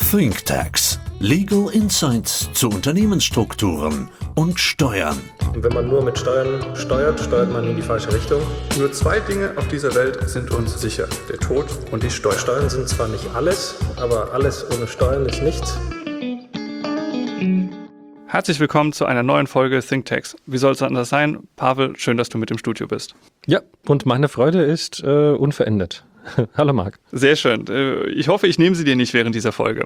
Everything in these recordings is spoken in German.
ThinkTax. Legal Insights zu Unternehmensstrukturen und Steuern. Und wenn man nur mit Steuern steuert, steuert man in die falsche Richtung. Nur zwei Dinge auf dieser Welt sind uns sicher: der Tod und die Steuern. Steuern sind zwar nicht alles, aber alles ohne Steuern ist nichts. Herzlich willkommen zu einer neuen Folge ThinkTax. Wie soll es anders sein? Pavel, schön, dass du mit im Studio bist. Ja, und meine Freude ist unverändert. Hallo Marc. Sehr schön. Ich hoffe, ich nehme sie dir nicht während dieser Folge.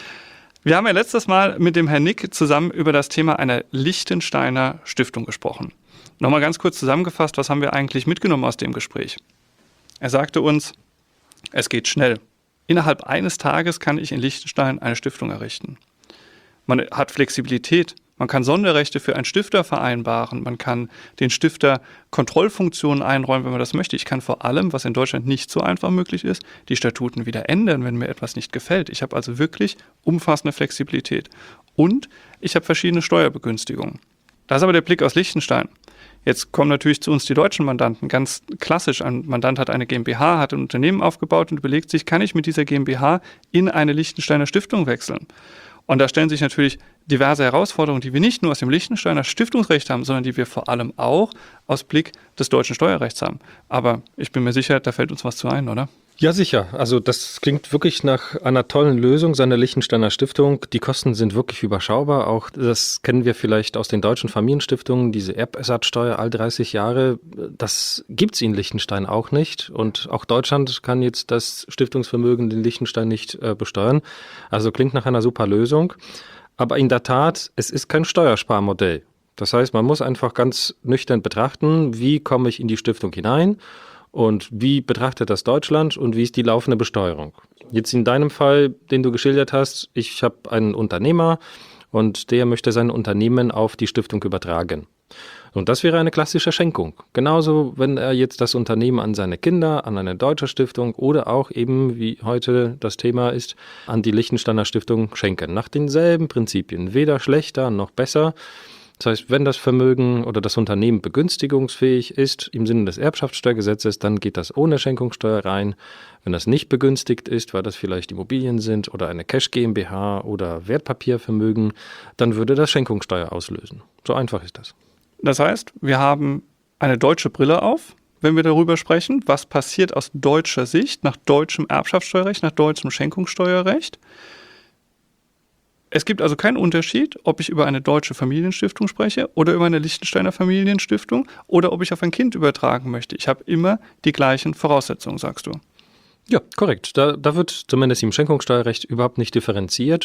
Wir haben ja letztes Mal mit dem Herrn Nick zusammen über das Thema einer Liechtensteiner Stiftung gesprochen. Nochmal ganz kurz zusammengefasst, was haben wir eigentlich mitgenommen aus dem Gespräch? Er sagte uns, es geht schnell. Innerhalb eines Tages kann ich in Liechtenstein eine Stiftung errichten. Man hat Flexibilität. Man kann Sonderrechte für einen Stifter vereinbaren. Man kann den Stifter Kontrollfunktionen einräumen, wenn man das möchte. Ich kann vor allem, was in Deutschland nicht so einfach möglich ist, die Statuten wieder ändern, wenn mir etwas nicht gefällt. Ich habe also wirklich umfassende Flexibilität. Und ich habe verschiedene Steuerbegünstigungen. Das ist aber der Blick aus Liechtenstein. Jetzt kommen natürlich zu uns die deutschen Mandanten. Ganz klassisch, ein Mandant hat eine GmbH, hat ein Unternehmen aufgebaut und überlegt sich, kann ich mit dieser GmbH in eine Liechtensteiner Stiftung wechseln? Und da stellen sich natürlich diverse Herausforderungen, die wir nicht nur aus dem Liechtensteiner Stiftungsrecht haben, sondern die wir vor allem auch aus Blick des deutschen Steuerrechts haben. Aber ich bin mir sicher, da fällt uns was zu ein, oder? Ja, sicher. Also das klingt wirklich nach einer tollen Lösung seiner Liechtensteiner Stiftung. Die Kosten sind wirklich überschaubar. Auch das kennen wir vielleicht aus den deutschen Familienstiftungen, diese Erbersatzsteuer all 30 Jahre. Das gibt's in Liechtenstein auch nicht. Und auch Deutschland kann jetzt das Stiftungsvermögen in Liechtenstein nicht besteuern. Also klingt nach einer super Lösung. Aber in der Tat, es ist kein Steuersparmodell. Das heißt, man muss einfach ganz nüchtern betrachten, wie komme ich in die Stiftung hinein und wie betrachtet das Deutschland und wie ist die laufende Besteuerung. Jetzt in deinem Fall, den du geschildert hast, ich habe einen Unternehmer und der möchte sein Unternehmen auf die Stiftung übertragen. Und das wäre eine klassische Schenkung. Genauso, wenn er jetzt das Unternehmen an seine Kinder, an eine deutsche Stiftung oder auch eben, wie heute das Thema ist, an die Liechtensteiner Stiftung schenken. Nach denselben Prinzipien. Weder schlechter noch besser. Das heißt, wenn das Vermögen oder das Unternehmen begünstigungsfähig ist im Sinne des Erbschaftssteuergesetzes, dann geht das ohne Schenkungssteuer rein. Wenn das nicht begünstigt ist, weil das vielleicht Immobilien sind oder eine Cash GmbH oder Wertpapiervermögen, dann würde das Schenkungssteuer auslösen. So einfach ist das. Das heißt, wir haben eine deutsche Brille auf, wenn wir darüber sprechen, was passiert aus deutscher Sicht, nach deutschem Erbschaftssteuerrecht, nach deutschem Schenkungssteuerrecht. Es gibt also keinen Unterschied, ob ich über eine deutsche Familienstiftung spreche oder über eine Liechtensteiner Familienstiftung oder ob ich auf ein Kind übertragen möchte. Ich habe immer die gleichen Voraussetzungen, sagst du. Ja, korrekt. Da wird zumindest im Schenkungssteuerrecht überhaupt nicht differenziert.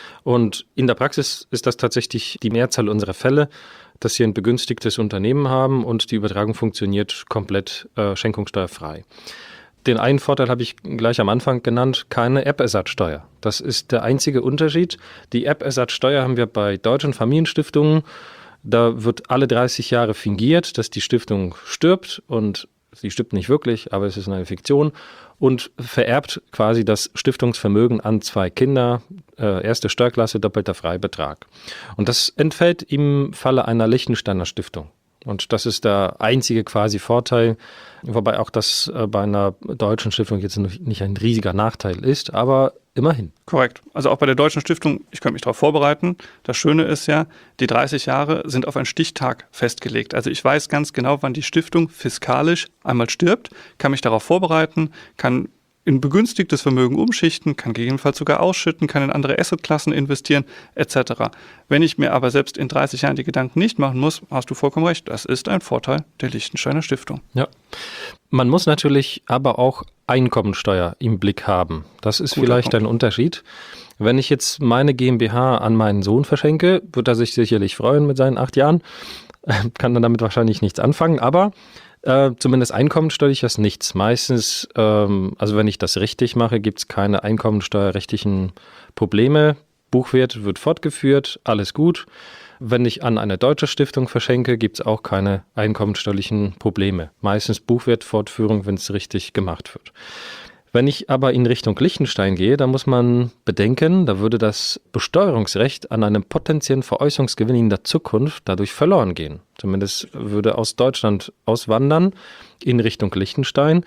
Und in der Praxis ist das tatsächlich die Mehrzahl unserer Fälle, dass wir ein begünstigtes Unternehmen haben und die Übertragung funktioniert komplett schenkungssteuerfrei. Den einen Vorteil habe ich gleich am Anfang genannt, keine Erbersatzsteuer. Das ist der einzige Unterschied. Die Erbersatzsteuer haben wir bei deutschen Familienstiftungen. Da wird alle 30 Jahre fingiert, dass die Stiftung stirbt und sie stirbt nicht wirklich, aber es ist eine Fiktion und vererbt quasi das Stiftungsvermögen an zwei Kinder, erste Steuerklasse, doppelter Freibetrag. Und das entfällt im Falle einer Liechtensteiner Stiftung. Und das ist der einzige quasi Vorteil, wobei auch das bei einer deutschen Stiftung jetzt nicht ein riesiger Nachteil ist, aber immerhin. Korrekt. Also auch bei der deutschen Stiftung, ich könnte mich darauf vorbereiten. Das Schöne ist ja, die 30 Jahre sind auf einen Stichtag festgelegt. Also ich weiß ganz genau, wann die Stiftung fiskalisch einmal stirbt, kann mich darauf vorbereiten, kann in begünstigtes Vermögen umschichten, kann gegebenenfalls sogar ausschütten, kann in andere Assetklassen investieren, etc. Wenn ich mir aber selbst in 30 Jahren die Gedanken nicht machen muss, hast du vollkommen recht, das ist ein Vorteil der Liechtensteiner Stiftung. Ja, man muss natürlich aber auch Einkommensteuer im Blick haben. Das ist vielleicht ein Unterschied. Wenn ich jetzt meine GmbH an meinen Sohn verschenke, wird er sich sicherlich freuen mit seinen 8 Jahren, kann dann damit wahrscheinlich nichts anfangen, aber zumindest einkommensteuerlich ist nichts. Meistens, also wenn ich das richtig mache, gibt es keine einkommensteuerrechtlichen Probleme. Buchwert wird fortgeführt, alles gut. Wenn ich an eine deutsche Stiftung verschenke, gibt es auch keine einkommensteuerlichen Probleme. Meistens Buchwertfortführung, wenn es richtig gemacht wird. Wenn ich aber in Richtung Liechtenstein gehe, dann muss man bedenken, da würde das Besteuerungsrecht an einem potenziellen Veräußerungsgewinn in der Zukunft dadurch verloren gehen. Zumindest würde aus Deutschland auswandern in Richtung Liechtenstein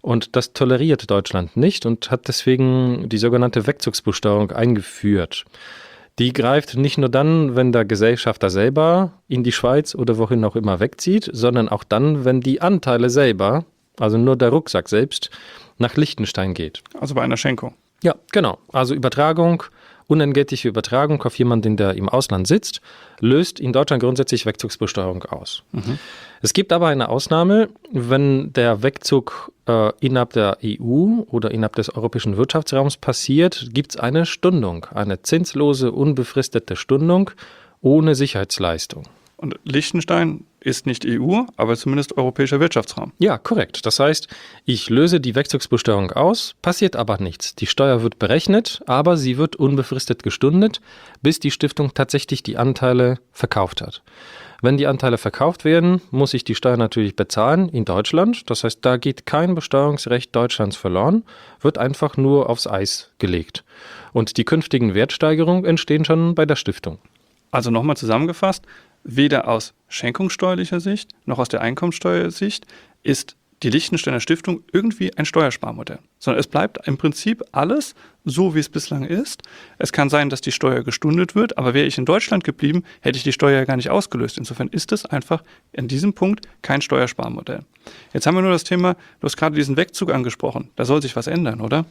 Und das toleriert Deutschland nicht und hat deswegen die sogenannte Wegzugsbesteuerung eingeführt. Die greift nicht nur dann, wenn der Gesellschafter selber in die Schweiz oder wohin auch immer wegzieht, sondern auch dann, wenn die Anteile selber, also nur der Rucksack selbst, nach Liechtenstein geht. Also bei einer Schenkung. Ja, genau. Also Übertragung, unentgeltliche Übertragung auf jemanden, der im Ausland sitzt, löst in Deutschland grundsätzlich Wegzugsbesteuerung aus. Es gibt aber eine Ausnahme, wenn der Wegzug innerhalb der EU oder innerhalb des europäischen Wirtschaftsraums passiert, gibt es eine Stundung, eine zinslose, unbefristete Stundung ohne Sicherheitsleistung. Und Liechtenstein ist nicht EU, aber zumindest europäischer Wirtschaftsraum. Ja, korrekt. Das heißt, ich löse die Wegzugsbesteuerung aus, passiert aber nichts. Die Steuer wird berechnet, aber sie wird unbefristet gestundet, bis die Stiftung tatsächlich die Anteile verkauft hat. Wenn die Anteile verkauft werden, muss ich die Steuer natürlich bezahlen in Deutschland. Das heißt, da geht kein Besteuerungsrecht Deutschlands verloren, wird einfach nur aufs Eis gelegt. Und die künftigen Wertsteigerungen entstehen schon bei der Stiftung. Also nochmal zusammengefasst, weder aus schenkungssteuerlicher Sicht noch aus der Einkommensteuersicht ist die Liechtensteiner Stiftung irgendwie ein Steuersparmodell, sondern es bleibt im Prinzip alles so, wie es bislang ist. Es kann sein, dass die Steuer gestundet wird, aber wäre ich in Deutschland geblieben, hätte ich die Steuer ja gar nicht ausgelöst. Insofern ist es einfach in diesem Punkt kein Steuersparmodell. Jetzt haben wir nur das Thema, du hast gerade diesen Wegzug angesprochen, da soll sich was ändern, oder?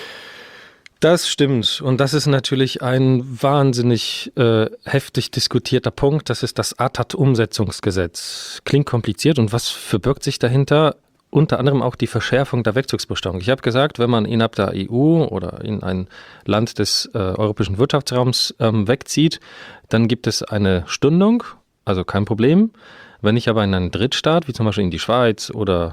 Das stimmt. Und das ist natürlich ein wahnsinnig heftig diskutierter Punkt. Das ist das ATAD-Umsetzungsgesetz. Klingt kompliziert. Und was verbirgt sich dahinter? Unter anderem auch die Verschärfung der Wegzugsbesteuerung. Ich habe gesagt, wenn man innerhalb der EU oder in ein Land des europäischen Wirtschaftsraums wegzieht, dann gibt es eine Stundung, also kein Problem. Wenn ich aber in einen Drittstaat, wie zum Beispiel in die Schweiz oder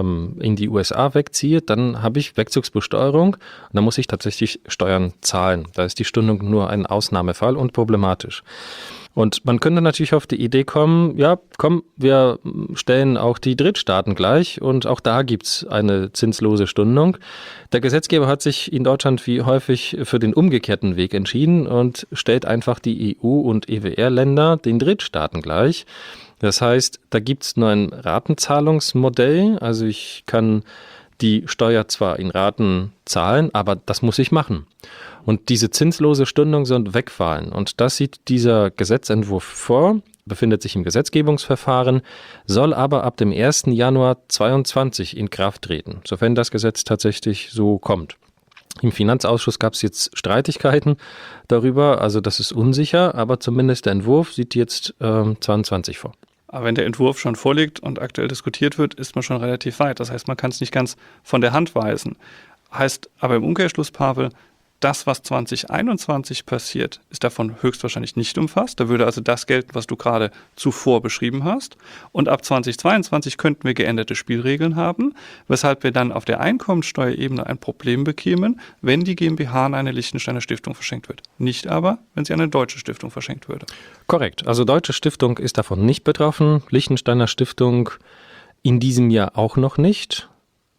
in die USA wegziehe, dann habe ich Wegzugsbesteuerung und dann muss ich tatsächlich Steuern zahlen. Da ist die Stundung nur ein Ausnahmefall und problematisch. Und man könnte natürlich auf die Idee kommen, ja, komm, wir stellen auch die Drittstaaten gleich und auch da gibt es eine zinslose Stundung. Der Gesetzgeber hat sich in Deutschland wie häufig für den umgekehrten Weg entschieden und stellt einfach die EU- und EWR-Länder den Drittstaaten gleich. Das heißt, da gibt es nur ein Ratenzahlungsmodell, also ich kann die Steuer zwar in Raten zahlen, aber das muss ich machen. Und diese zinslose Stundung soll wegfallen. Und das sieht dieser Gesetzentwurf vor, befindet sich im Gesetzgebungsverfahren, soll aber ab dem 1. Januar 2022 in Kraft treten, sofern das Gesetz tatsächlich so kommt. Im Finanzausschuss gab es jetzt Streitigkeiten darüber, also das ist unsicher, aber zumindest der Entwurf sieht jetzt 2022 vor. Aber wenn der Entwurf schon vorliegt und aktuell diskutiert wird, ist man schon relativ weit. Das heißt, man kann es nicht ganz von der Hand weisen. Heißt aber im Umkehrschluss, Pavel, das, was 2021 passiert, ist davon höchstwahrscheinlich nicht umfasst. Da würde also das gelten, was du gerade zuvor beschrieben hast. Und ab 2022 könnten wir geänderte Spielregeln haben, weshalb wir dann auf der Einkommensteuerebene ein Problem bekämen, wenn die GmbH an eine Liechtensteiner Stiftung verschenkt wird. Nicht aber, wenn sie an eine deutsche Stiftung verschenkt würde. Korrekt. Also deutsche Stiftung ist davon nicht betroffen. Liechtensteiner Stiftung in diesem Jahr auch noch nicht.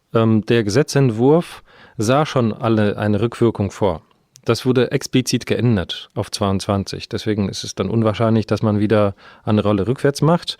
Der Gesetzentwurf sah schon eine Rückwirkung vor. Das wurde explizit geändert auf 22. Deswegen ist es dann unwahrscheinlich, dass man wieder eine Rolle rückwärts macht.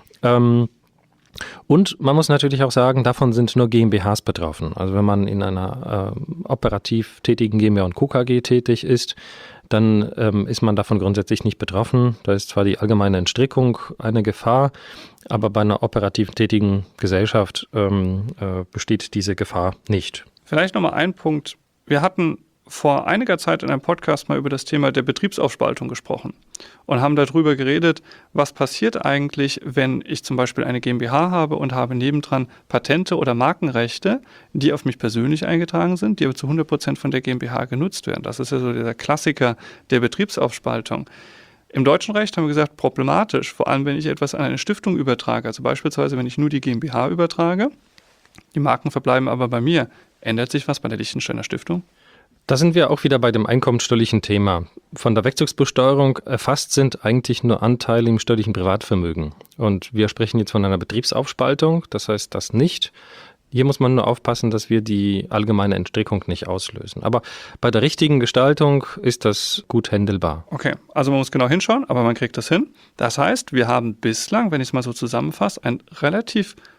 Und man muss natürlich auch sagen, davon sind nur GmbHs betroffen. Also wenn man in einer operativ tätigen GmbH und Co. KG tätig ist, dann ist man davon grundsätzlich nicht betroffen. Da ist zwar die allgemeine Entstrickung eine Gefahr, aber bei einer operativ tätigen Gesellschaft besteht diese Gefahr nicht. Vielleicht nochmal ein Punkt. Wir hatten vor einiger Zeit in einem Podcast mal über das Thema der Betriebsaufspaltung gesprochen und haben darüber geredet, was passiert eigentlich, wenn ich zum Beispiel eine GmbH habe und habe nebendran Patente oder Markenrechte, die auf mich persönlich eingetragen sind, die aber zu 100% von der GmbH genutzt werden. Das ist ja so der Klassiker der Betriebsaufspaltung. Im deutschen Recht haben wir gesagt, problematisch, vor allem wenn ich etwas an eine Stiftung übertrage, also beispielsweise wenn ich nur die GmbH übertrage, die Marken verbleiben aber bei mir. Ändert sich was bei der Liechtensteiner Stiftung? Da sind wir auch wieder bei dem einkommensteuerlichen Thema. Von der Wegzugsbesteuerung erfasst sind eigentlich nur Anteile im steuerlichen Privatvermögen. Und wir sprechen jetzt von einer Betriebsaufspaltung, das heißt das nicht. Hier muss man nur aufpassen, dass wir die allgemeine Entstrickung nicht auslösen. Aber bei der richtigen Gestaltung ist das gut händelbar. Okay, also man muss genau hinschauen, aber man kriegt das hin. Das heißt, wir haben bislang, wenn ich es mal so zusammenfasse, ein relativ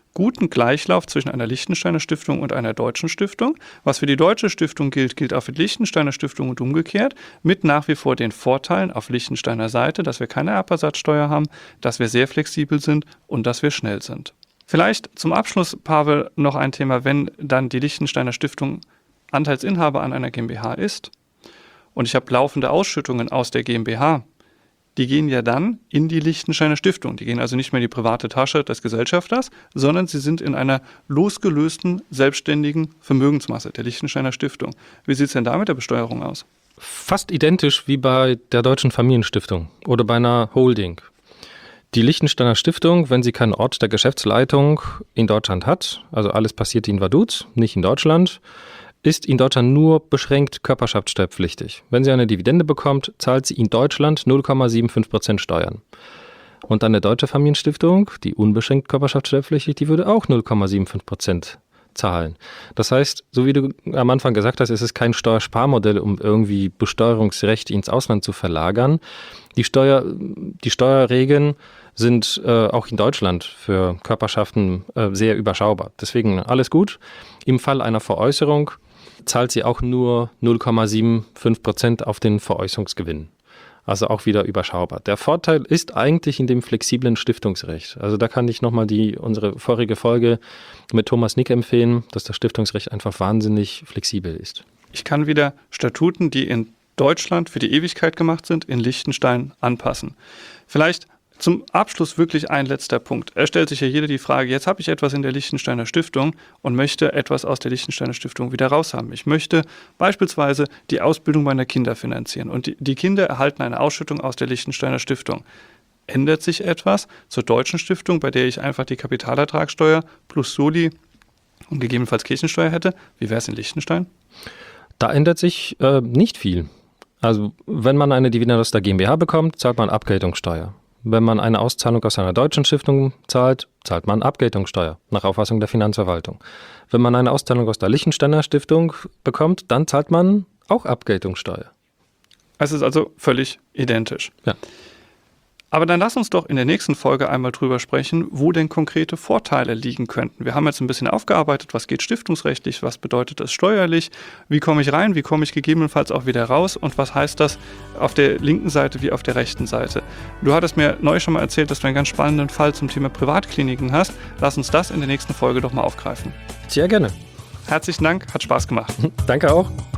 guten Gleichlauf zwischen einer Liechtensteiner Stiftung und einer deutschen Stiftung. Was für die deutsche Stiftung gilt, gilt auch für die Liechtensteiner Stiftung und umgekehrt, mit nach wie vor den Vorteilen auf Liechtensteiner Seite, dass wir keine Erbersatzsteuer haben, dass wir sehr flexibel sind und dass wir schnell sind. Vielleicht zum Abschluss, Pavel, noch ein Thema, wenn dann die Liechtensteiner Stiftung Anteilsinhaber an einer GmbH ist und ich habe laufende Ausschüttungen aus der GmbH, die gehen ja dann in die Liechtensteiner Stiftung. Die gehen also nicht mehr in die private Tasche des Gesellschafters, sondern sie sind in einer losgelösten, selbstständigen Vermögensmasse der Liechtensteiner Stiftung. Wie sieht es denn da mit der Besteuerung aus? Fast identisch wie bei der Deutschen Familienstiftung oder bei einer Holding. Die Liechtensteiner Stiftung, wenn sie keinen Ort der Geschäftsleitung in Deutschland hat, also alles passiert in Vaduz, nicht in Deutschland, ist in Deutschland nur beschränkt körperschaftssteuerpflichtig. Wenn sie eine Dividende bekommt, zahlt sie in Deutschland 0,75% Steuern. Und eine deutsche Familienstiftung, die unbeschränkt körperschaftssteuerpflichtig, die würde auch 0,75% zahlen. Das heißt, so wie du am Anfang gesagt hast, es ist kein Steuersparmodell, um irgendwie Besteuerungsrechte ins Ausland zu verlagern. Die Steuerregeln sind auch in Deutschland für Körperschaften sehr überschaubar. Deswegen alles gut. Im Fall einer Veräußerung zahlt sie auch nur 0,75% auf den Veräußerungsgewinn. Also auch wieder überschaubar. Der Vorteil ist eigentlich in dem flexiblen Stiftungsrecht. Also da kann ich nochmal unsere vorige Folge mit Thomas Nick empfehlen, dass das Stiftungsrecht einfach wahnsinnig flexibel ist. Ich kann wieder Statuten, die in Deutschland für die Ewigkeit gemacht sind, in Liechtenstein anpassen. Vielleicht zum Abschluss wirklich ein letzter Punkt. Es stellt sich ja jeder die Frage, jetzt habe ich etwas in der Liechtensteiner Stiftung und möchte etwas aus der Liechtensteiner Stiftung wieder raushaben. Ich möchte beispielsweise die Ausbildung meiner Kinder finanzieren und die Kinder erhalten eine Ausschüttung aus der Liechtensteiner Stiftung. Ändert sich etwas zur deutschen Stiftung, bei der ich einfach die Kapitalertragssteuer plus Soli und gegebenenfalls Kirchensteuer hätte? Wie wäre es in Liechtenstein? Da ändert sich nicht viel. Also wenn man eine Dividende aus der GmbH bekommt, zahlt man Abgeltungssteuer. Wenn man eine Auszahlung aus einer deutschen Stiftung zahlt, zahlt man Abgeltungssteuer nach Auffassung der Finanzverwaltung. Wenn man eine Auszahlung aus der Liechtensteiner Stiftung bekommt, dann zahlt man auch Abgeltungssteuer. Es ist also völlig identisch. Ja. Aber dann lass uns doch in der nächsten Folge einmal drüber sprechen, wo denn konkrete Vorteile liegen könnten. Wir haben jetzt ein bisschen aufgearbeitet, was geht stiftungsrechtlich, was bedeutet das steuerlich, wie komme ich rein, wie komme ich gegebenenfalls auch wieder raus und was heißt das auf der linken Seite wie auf der rechten Seite. Du hattest mir neu schon mal erzählt, dass du einen ganz spannenden Fall zum Thema Privatkliniken hast. Lass uns das in der nächsten Folge doch mal aufgreifen. Sehr gerne. Herzlichen Dank, hat Spaß gemacht. Danke auch.